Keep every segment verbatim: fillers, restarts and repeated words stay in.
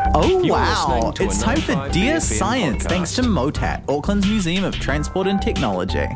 Oh You're wow, listening to it's a time for ninety-five Dear B F M Science, podcast. thanks to MOTAT, Auckland's Museum of Transport and Technology.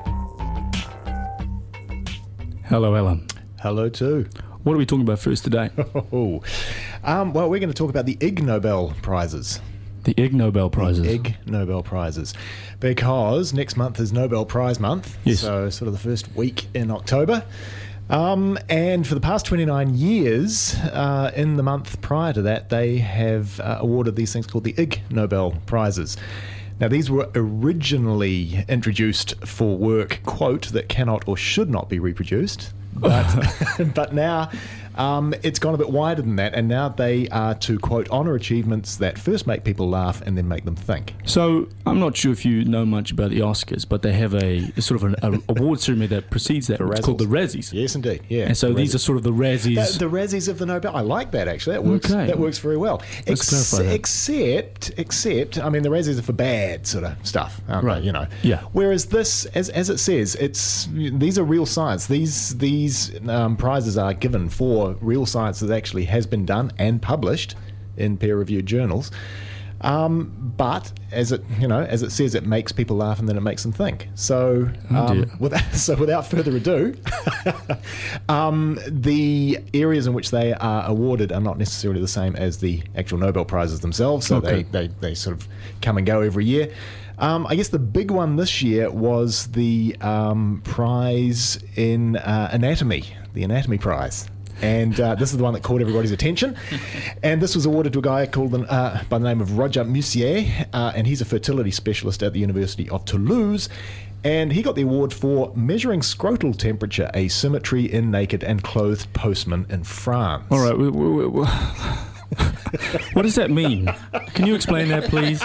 Hello, Alan. Hello too. What are we talking about first today? Oh, um, well, we're going to talk about the Ig Nobel Prizes. The Ig Nobel Prizes. Ig Nobel Prizes. Because next month is Nobel Prize Month. Yes. So sort of the first week in October. Um, and for the past twenty-nine years, uh, in the month prior to that, they have uh, awarded these things called the Ig Nobel Prizes. Now, these were originally introduced for work, quote, that cannot or should not be reproduced. But, but now um, it's gone a bit wider than that, and now they are to, quote, honour achievements that first make people laugh and then make them think. So, I'm not sure if you know much about the Oscars, but they have a, a sort of an a award ceremony that precedes that. It's called the Razzies. Yes, indeed. Yeah. And so the these are Razzies. sort of the Razzies. The, the Razzies of the Nobel. I like that, actually. That works, Okay. that works very well. Let's clarify that. Except, except, I mean, the Razzies are for bad sort of stuff, aren't Right. they? You know. Yeah. Whereas this, as as it says, it's these are real science. These these um, prizes are given for real science that actually has been done and published in peer-reviewed journals. Um, but as it you know, as it says, it makes people laugh and then it makes them think. So, Oh, dear. um, without, so without further ado, um, the areas in which they are awarded are not necessarily the same as the actual Nobel Prizes themselves. So Okay. they, they they sort of come and go every year. Um, I guess the big one this year was the um, prize in uh, anatomy, the Anatomy Prize. And uh, this is the one that caught everybody's attention. And this was awarded to a guy called uh, by the name of Roger Musier, uh, and he's a fertility specialist at the University of Toulouse. And he got the award for measuring scrotal temperature asymmetry in naked and clothed postmen in France. All right. we- we- we- what does that mean? Can you explain that, please?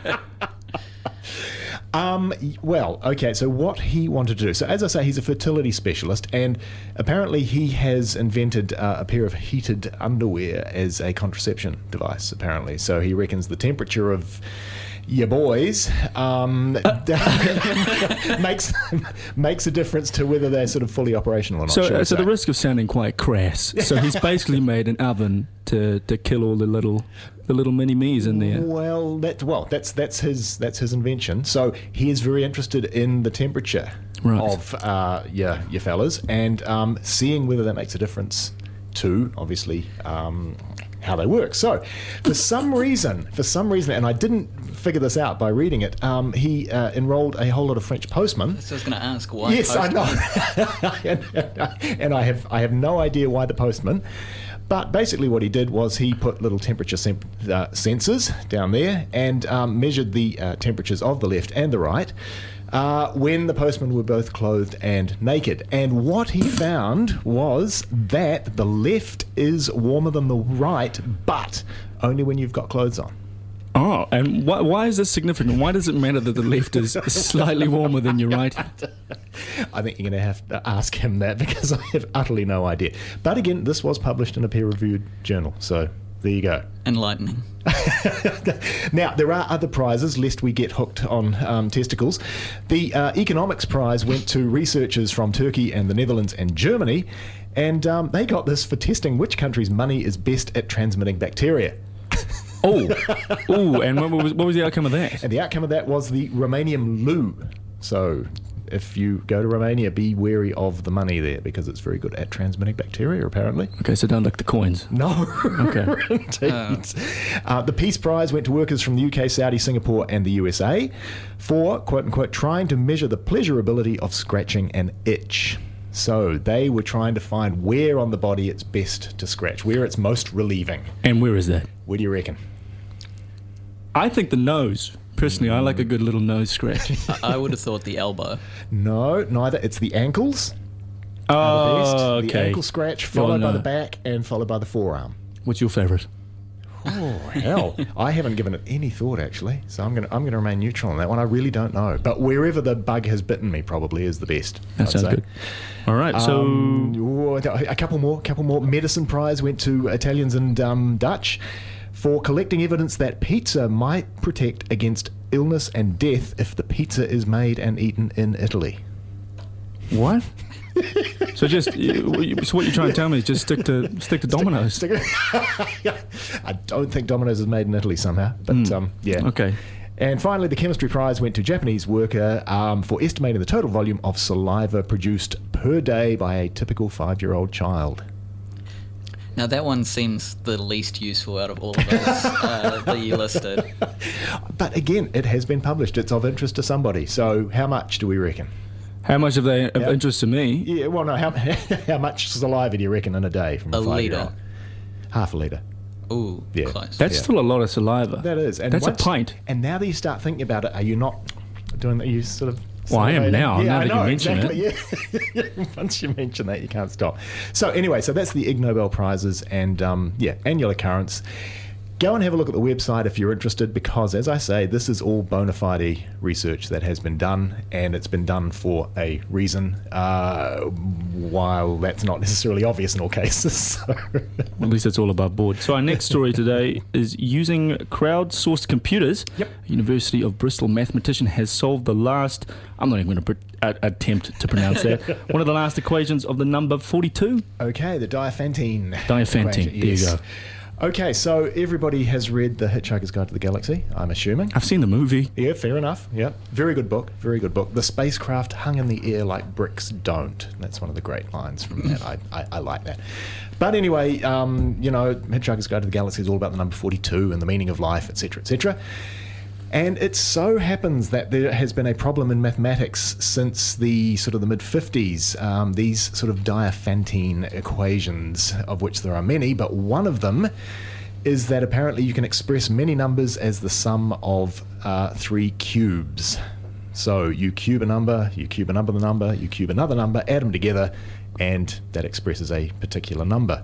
Um, well, okay, so what he wanted to do. So, as I say, he's a fertility specialist, and apparently he has invented uh, a pair of heated underwear as a contraception device, apparently. So, he reckons the temperature of your boys um, makes makes a difference to whether they're sort of fully operational or not. So, shall we uh, so the say. risk of sounding quite crass. So he's basically made an oven to, to kill all the little the little mini me's in there. Well, that well, that's that's his that's his invention. So he is very interested in the temperature Right. of uh, your your fellas and um, seeing whether that makes a difference to obviously um, how they work. So for some reason, for some reason, and I didn't figure this out by reading it, um, he uh, enrolled a whole lot of French postmen. So I was going to ask why. Yes, I postman? know, and, and I have I have no idea why the postman. But basically, what he did was he put little temperature sem- uh, sensors down there and um, measured the uh, temperatures of the left and the right uh, when the postmen were both clothed and naked. And what he found was that the left is warmer than the right, but only when you've got clothes on. Oh, and why, why is this significant? Why does it matter that the left is slightly warmer than your right? I think you're going to have to ask him that because I have utterly no idea. But again, this was published in a peer-reviewed journal, so there you go. Enlightening. Now, there are other prizes, lest we get hooked on um, testicles. The uh, Economics Prize went to researchers from Turkey and the Netherlands and Germany, and um, they got this for testing which country's money is best at transmitting bacteria. Oh, oh, and what was, what was the outcome of that? And the outcome of that was the Romanian leu. So if you go to Romania, be wary of the money there because it's very good at transmitting bacteria, apparently. Okay, so don't lick the coins. No, Okay. indeed. Uh, the Peace Prize went to workers from the U K, Saudi, Singapore, and the U S A for, quote unquote, trying to measure the pleasurability of scratching an itch. So they were trying to find where on the body it's best to scratch, where it's most relieving. And where is that? Where do you reckon? I think the nose. Personally, I like a good little nose scratch. I would have thought the elbow. No, neither. It's the ankles. are the best. Oh, The okay. ankle scratch, followed by no. the back, and followed by the forearm. What's your favourite? Oh hell! I haven't given it any thought actually, so I'm gonna I'm gonna remain neutral on that one. I really don't know, but wherever the bug has bitten me, probably is the best. That I'd sounds say. good. All right, so Um, ooh, a couple more, couple more. Medicine Prize went to Italians and um, Dutch for collecting evidence that pizza might protect against illness and death if the pizza is made and eaten in Italy. what? So just you- so what you're trying to tell me is just stick to stick to Domino's. Stick it- I don't think Domino's is made in Italy somehow, but Mm. um, yeah. Okay. And finally, the chemistry prize went to a Japanese worker um, for estimating the total volume of saliva produced per day by a typical five-year-old child. Now that one seems the least useful out of all of those uh, that you listed. But again, it has been published. It's of interest to somebody. So how much do we reckon? How much of they of Yeah. interest to me? Yeah, well, no, how, how much saliva do you reckon in a day from a, A five-year-old? litre. Half a litre. Ooh, Yeah. close. That's Yeah. still a lot of saliva. That is. And That's once- a pint. And now that you start thinking about it, are you not doing that? You sort of. Well, I am salivating? now, Yeah, now I that you know, mention it. exactly, Yeah. Once you mention that, you can't stop. So anyway, so that's the Ig Nobel Prizes, and um, yeah, annual occurrence. Go and have a look at the website if you're interested, because as I say, this is all bona fide research that has been done, and it's been done for a reason. Uh, while that's not necessarily obvious in all cases. So. At least it's all above board. So our next story today is using crowdsourced computers. Yep. University of Bristol mathematician has solved the last, I'm not even going to pr- a- attempt to pronounce that, one of the last equations of the number forty-two. Okay, the Diophantine. Diophantine, equation, there you yes. go. Okay, so everybody has read The Hitchhiker's Guide to the Galaxy, I'm assuming. I've seen the movie. Yeah, fair enough. Yeah, very good book. Very good book. The spacecraft hung in the air like bricks don't. That's one of the great lines from that. I, I, I like that. But anyway, um, you know, Hitchhiker's Guide to the Galaxy is all about the number forty-two and the meaning of life, et cetera, et cetera. And it so happens that there has been a problem in mathematics since the sort of the mid fifties. Um, these sort of Diophantine equations, of which there are many, but one of them is that apparently you can express many numbers as the sum of uh, three cubes. So you cube a number, you cube another number, you cube another number, add them together, and that expresses a particular number.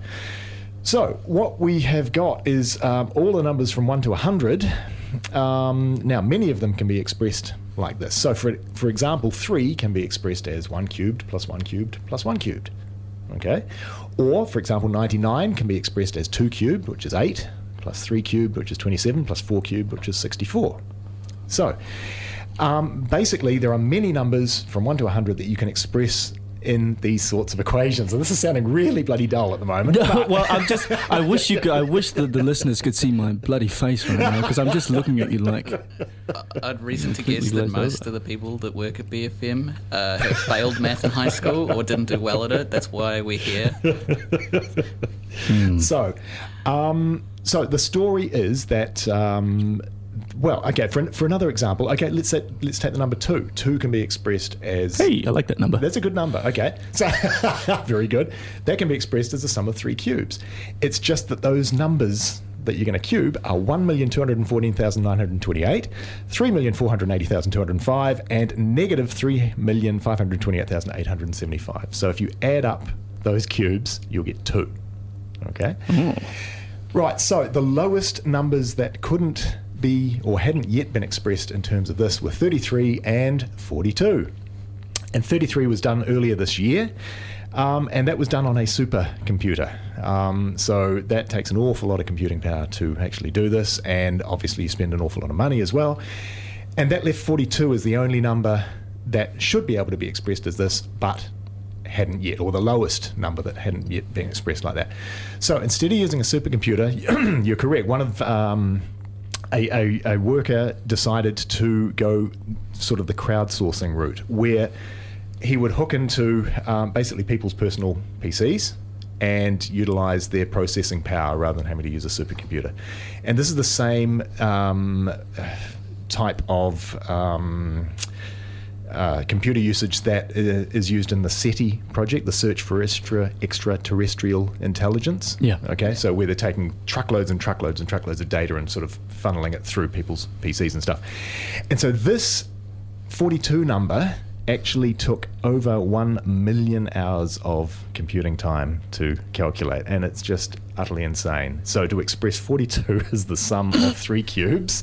So what we have got is um, all the numbers from one to one hundred. Um, now, many of them can be expressed like this. So, for for example, three can be expressed as one cubed plus one cubed plus one cubed. Okay? Or, for example, ninety-nine can be expressed as two cubed, which is eight, plus three cubed, which is twenty-seven, plus four cubed, which is sixty-four. So, um, basically, there are many numbers from one to one hundred that you can express in these sorts of equations. And this is sounding really bloody dull at the moment. but- Well, I'm just. I wish you. Could, I wish that the listeners could see my bloody face right now, because I'm just looking at you like. I'd reason to Completely guess that glazed most over. of the people that work at B F M uh, have failed math in high school or didn't do well at it. That's why we're here. So, um, so the story is that, um, well, okay, for, for another example, okay, let's say, let's take the number two. Two can be expressed as... Hey, I like that number. That's a good number, okay. So, very good. That can be expressed as the sum of three cubes. It's just that those numbers that you're going to cube are one million two hundred fourteen thousand nine hundred twenty-eight, three million four hundred eighty thousand two hundred five, and negative three million five hundred twenty-eight thousand eight hundred seventy-five. So if you add up those cubes, you'll get two. Okay? Right, so the lowest numbers that couldn't be or hadn't yet been expressed in terms of this were thirty-three and forty-two. And thirty-three was done earlier this year, um, and that was done on a supercomputer. Um, so that takes an awful lot of computing power to actually do this, and obviously you spend an awful lot of money as well. And that left forty-two as the only number that should be able to be expressed as this, but hadn't yet, or the lowest number that hadn't yet been expressed like that. So instead of using a supercomputer, you're correct. One of um, a, a, a worker decided to go sort of the crowdsourcing route, where he would hook into um, basically people's personal P Cs and utilize their processing power rather than having to use a supercomputer. And this is the same um, type of um, uh, computer usage that is used in the SETI project, the Search for Extra Extraterrestrial Intelligence. Yeah. Okay, so where they're taking truckloads and truckloads and truckloads of data and sort of funneling it through people's P Cs and stuff. And so this forty-two number actually took over one million hours of computing time to calculate, and it's just utterly insane. So to express forty-two as the sum of three cubes.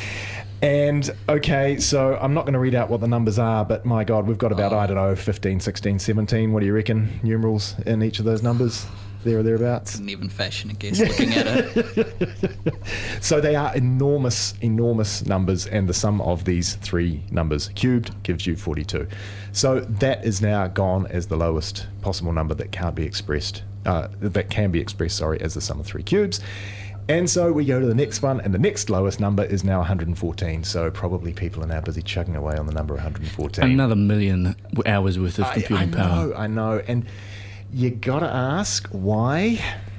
And okay, so I'm not going to read out what the numbers are, but my God, we've got about, Oh. I don't know, fifteen, sixteen, seventeen, what do you reckon, numerals in each of those numbers? there or thereabouts. Couldn't even fashion a guess looking at it. So they are enormous, enormous numbers, and the sum of these three numbers cubed gives you forty-two. So that is now gone as the lowest possible number that can't be expressed, uh, that can be expressed, sorry, as the sum of three cubes. And so we go to the next one, and the next lowest number is now one hundred fourteen. So probably people are now busy chugging away on the number one hundred fourteen. Another million hours worth of computing I, I power. know, I know. And you got to ask why.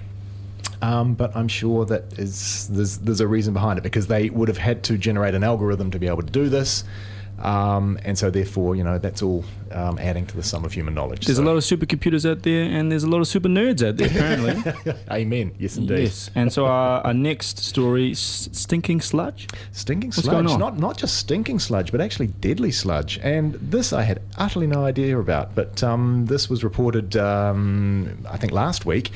Um, but I'm sure that is there's there's a reason behind it, because they would have had to generate an algorithm to be able to do this. Um, and so therefore, you know, that's all um, adding to the sum of human knowledge. There's so. a lot of supercomputers out there, and there's a lot of super nerds out there, apparently. Amen. Yes, indeed. Yes. And so our, our next story, s- stinking sludge. Stinking What's sludge. going on? Not not just stinking sludge, but actually deadly sludge. And this I had utterly no idea about. But um, this was reported, um, I think, last week.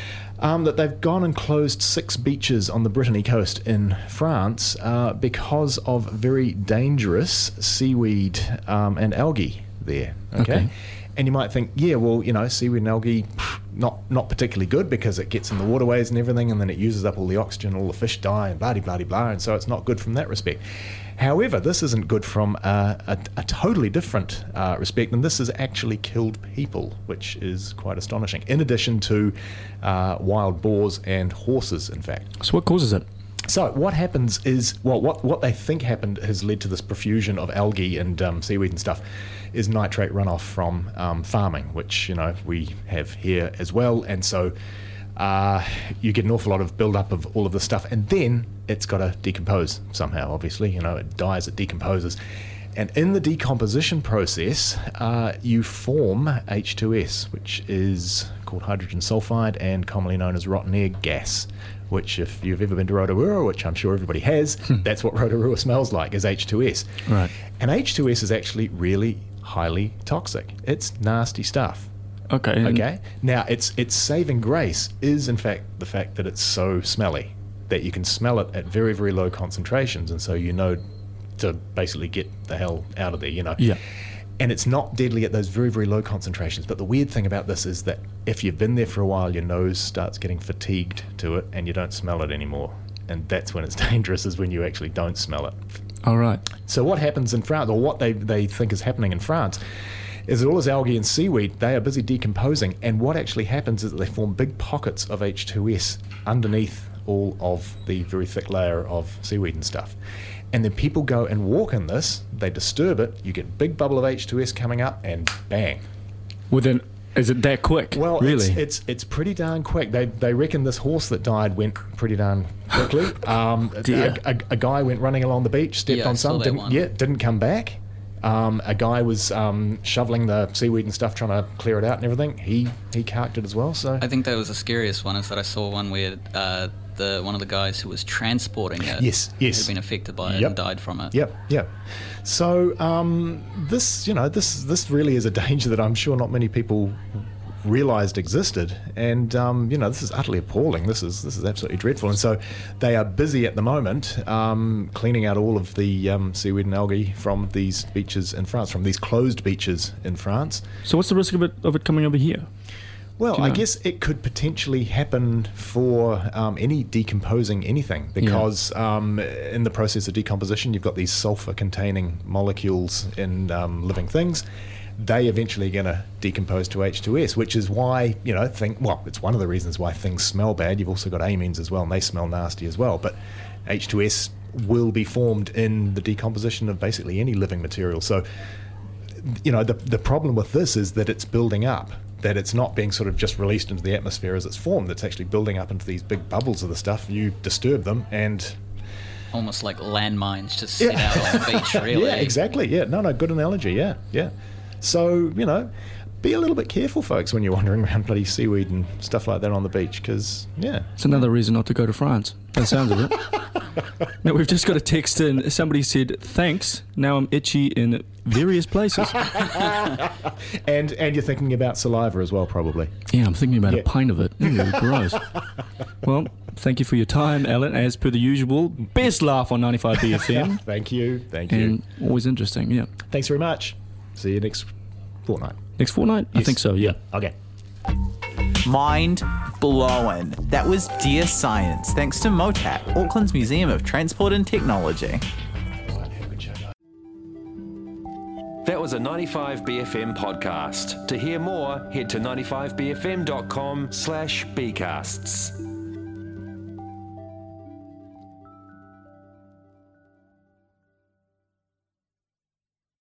Um, that they've gone and closed six beaches on the Brittany coast in France uh, because of very dangerous seaweed um, and algae there. Okay? Okay. And you might think, yeah, well, you know, seaweed and algae, pff, not not particularly good, because it gets in the waterways and everything, and then it uses up all the oxygen, all the fish die, and blah, blah, blah, blah, and so it's not good from that respect. However, this isn't good from uh, a, a totally different uh, respect, and this has actually killed people, which is quite astonishing, in addition to uh, wild boars and horses, in fact. So what causes it? So what happens is, well, what, what they think happened has led to this profusion of algae and um, seaweed and stuff, is nitrate runoff from um, farming, which, you know, we have here as well. And so uh, you get an awful lot of build-up of all of this stuff, and then it's got to decompose somehow, obviously. You know, it dies, it decomposes. And in the decomposition process, uh, you form H two S, which is called hydrogen sulfide and commonly known as rotten egg gas, which, if you've ever been to Rotorua, which I'm sure everybody has, that's what Rotorua smells like, is H two S. Right. And H two S is actually really highly toxic. It's nasty stuff. Okay. and- Okay? Now, its its saving grace is, in fact, the fact that it's so smelly, that you can smell it at very, very low concentrations, and so you know to basically get the hell out of there, you know. Yeah. And it's not deadly at those very, very low concentrations. But the weird thing about this is that if you've been there for a while, your nose starts getting fatigued to it, and you don't smell it anymore. And that's when it's dangerous, is when you actually don't smell it. All right. So what happens in France, or what they, they think is happening in France, is that all this algae and seaweed, they are busy decomposing, and what actually happens is that they form big pockets of H two S underneath all of the very thick layer of seaweed and stuff. And then people go and walk in this, they disturb it, you get a big bubble of H two S coming up, and bang. Within, is it that quick? Well, really? it's, it's it's pretty darn quick. They they reckon this horse that died went pretty darn quickly. Um, a, Dear. a, a guy went running along the beach, stepped Yeah, I on saw some, that didn't one. yeah, didn't come back. Um, a guy was um, shoveling the seaweed and stuff, trying to clear it out and everything. He he carked it as well. So I think that was the scariest one, is that I saw one where uh, the one of the guys who was transporting it Yes, yes. had been affected by it Yep. and died from it. Yep, yep. So um, this, you know, this this really is a danger that I'm sure not many people realised existed, and um, you know, this is utterly appalling. This is this is absolutely dreadful, and so they are busy at the moment um, cleaning out all of the um, seaweed and algae from these beaches in France, from these closed beaches in France. So what's the risk of it of it coming over here? Well, Do you I know? guess it could potentially happen for um, any decomposing anything, because um, in the process of decomposition, you've got these sulfur-containing molecules in um, living things. They eventually going to decompose to H two S, which is why, you know, think well, it's one of the reasons why things smell bad. You've also got amines as well, and they smell nasty as well. But H two S will be formed in the decomposition of basically any living material. So, you know, the the problem with this is that it's building up. That it's not being sort of just released into the atmosphere as it's formed. It's actually building up into these big bubbles of the stuff. You disturb them, and Almost like landmines just set out on the beach, really. yeah, exactly. Yeah, no, no, good analogy. Yeah, yeah. So, you know, be a little bit careful, folks, when you're wandering around bloody seaweed and stuff like that on the beach, because yeah, It's another reason not to go to France. That sounds of it. Now, we've just got a text in. Somebody said, thanks. Now I'm itchy in various places. and and you're thinking about saliva as well, probably. Yeah, I'm thinking about Yeah. a pint of it. Ew, gross. Well, thank you for your time, Alan, as per the usual. Best laugh on ninety-five B F M. Thank you, thank you. And always interesting, yeah. Thanks very much. See you next fortnight. Next fortnight? I Yes. think so, yeah. Okay. Mind blowing. That was Dear Science, thanks to MOTAT, Auckland's Museum of Transport and Technology. That was a ninety-five B F M podcast. To hear more, head to ninety-five b f m dot com slash bcasts.